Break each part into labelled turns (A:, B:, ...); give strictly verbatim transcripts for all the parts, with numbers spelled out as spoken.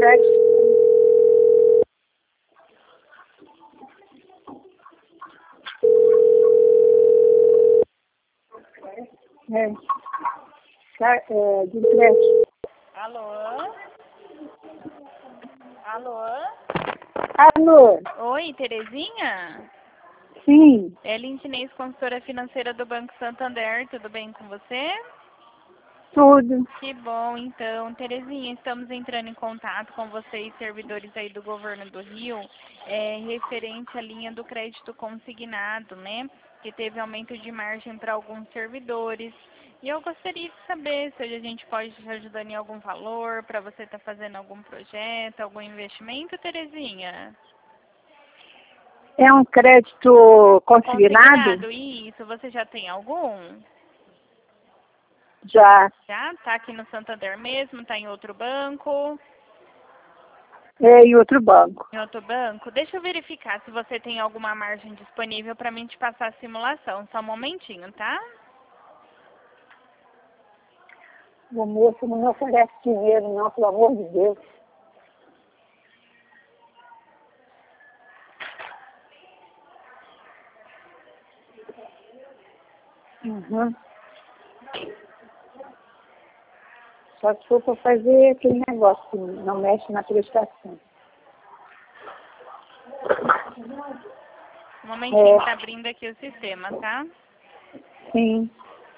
A: crédito. É, Ca- é, de crédito.
B: Alô? Alô?
A: Alô?
B: Oi, Terezinha?
A: Sim,
B: É Lintinês, consultora financeira do Banco Santander. Tudo bem com você?
A: tudo.
B: Que bom, então. Terezinha, estamos entrando em contato com vocês, servidores aí do Governo do Rio, é, referente à linha do crédito consignado, né? Que teve aumento de margem para alguns servidores. E eu gostaria de saber se hoje a gente pode te ajudar em algum valor, para você estar fazendo algum projeto, algum investimento, Terezinha?
A: É um crédito consignado?
B: Consignado, isso. Você já tem algum?
A: Já.
B: Já? Tá aqui no Santander mesmo? Tá em outro banco?
A: É em outro banco.
B: Em outro banco? Deixa eu verificar se você tem alguma margem disponível para mim te passar a simulação. Só um momentinho, tá?
A: O moço não me oferece dinheiro, não, pelo amor de Deus. Uhum. Só se for para fazer aquele negócio que não mexe na prestação.
B: Um momentinho,
A: É,
B: tá abrindo aqui o sistema, tá?
A: sim.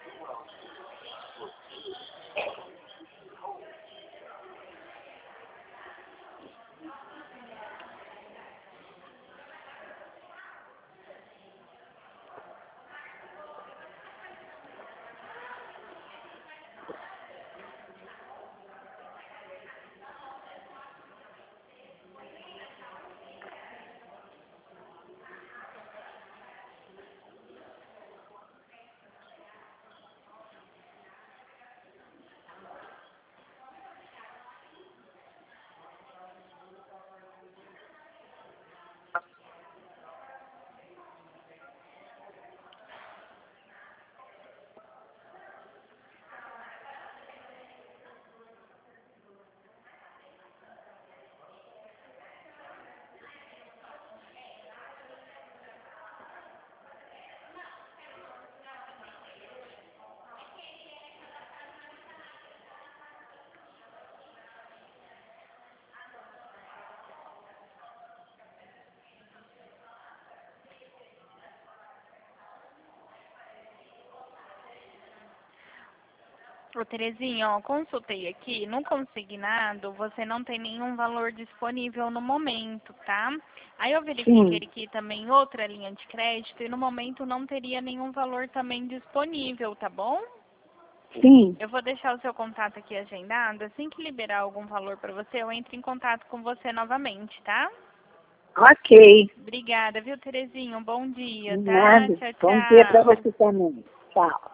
B: Ô, Terezinha, ó, consultei aqui, no consignado você não tem nenhum valor disponível no momento, tá? Aí eu verifiquei
A: Sim.
B: aqui também outra linha de crédito e no momento não teria nenhum valor também disponível, tá bom?
A: Sim.
B: Eu vou deixar o seu contato aqui agendado, assim que liberar algum valor para você, eu entro em contato com você novamente, tá?
A: Ok.
B: Obrigada, viu, Terezinha? Um bom dia, tá?
A: Nada.
B: Tchau,
A: Bom dia para
B: tchau.
A: você também. Tchau.